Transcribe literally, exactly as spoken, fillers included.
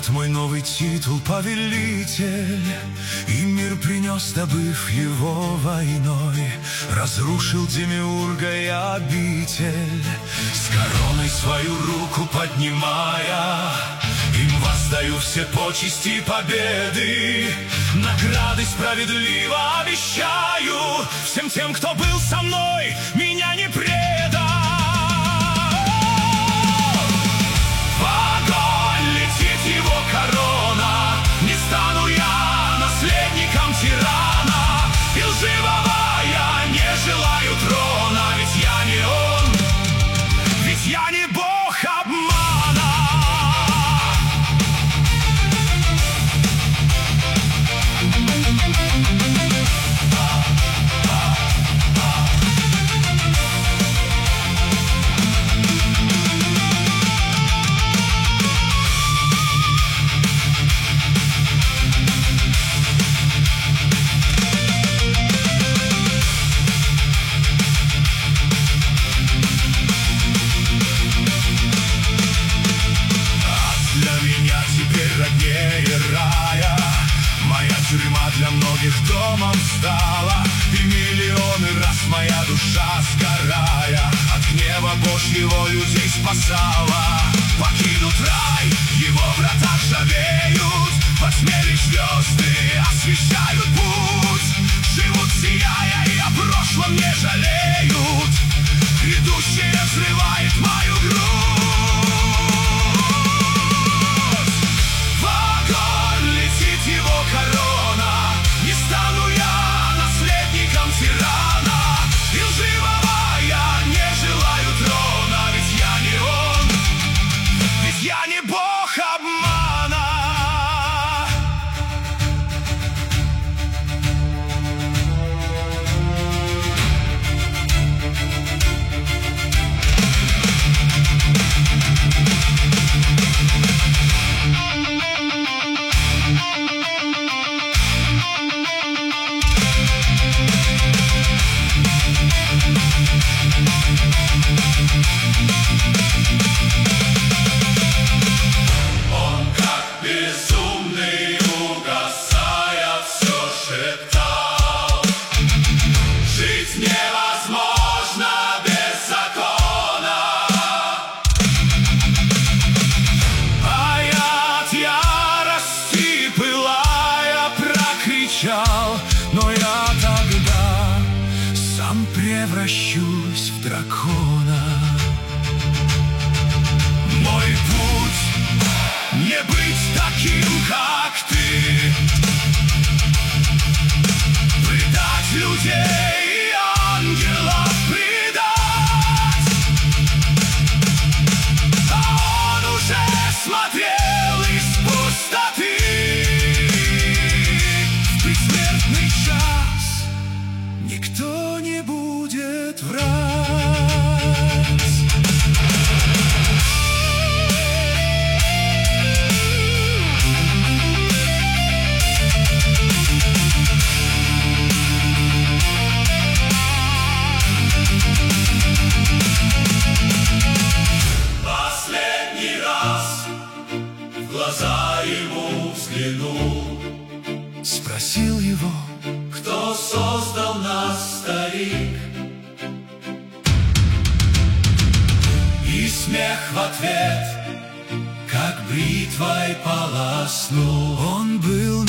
мой новый титул повелитель, и мир принес, добыв его войной. Разрушил Демиурга и обитель, с короной свою руку поднимая, им воздаю все почести победы. Награды справедливо обещаю всем тем, кто был со мной, меня не предал. В огонь летит его корона, не стану я наследником тирана, и лживого я не желаю трона, ведь я не он, ведь я не бог обмана. Тюрьма для многих домом стала, и миллионы раз моя душа сгорая от гнева Божьего людей спасала. Покинут рай, его врата ржавеют, во тьме лишь звезды освещают путь. Живут сияя и о прошлом не жалеют, грядущее взрывает мою грудь. В огонь летит его корона, не стану я наследником тирана, и лживого я не желаю трона, ведь я не он, ведь я не бог обмана. Но я тогда сам превращусь в дракона. Мой путь не быть таким, как ты, предать людей и ангелов предать. А он уже смотрел из пустоты. Никто не будет врать. Последний раз в глаза ему взглянул, спросил его: кто создал нас, старик? И смех в ответ, как бритвой полоснул. Он был